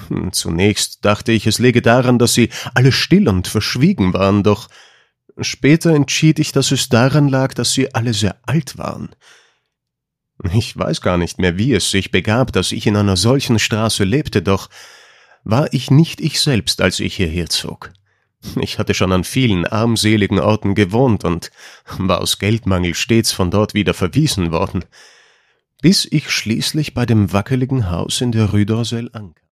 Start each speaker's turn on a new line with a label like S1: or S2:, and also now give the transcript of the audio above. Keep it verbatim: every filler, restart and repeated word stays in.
S1: Zunächst dachte ich, es läge daran, dass sie alle still und verschwiegen waren, doch später entschied ich, dass es daran lag, dass sie alle sehr alt waren. Ich weiß gar nicht mehr, wie es sich begab, dass ich in einer solchen Straße lebte, doch war ich nicht ich selbst, als ich hierher zog. Ich hatte schon an vielen armseligen Orten gewohnt und war aus Geldmangel stets von dort wieder verwiesen worden, bis ich schließlich bei dem wackeligen Haus in der Rue d'Orsay ankam.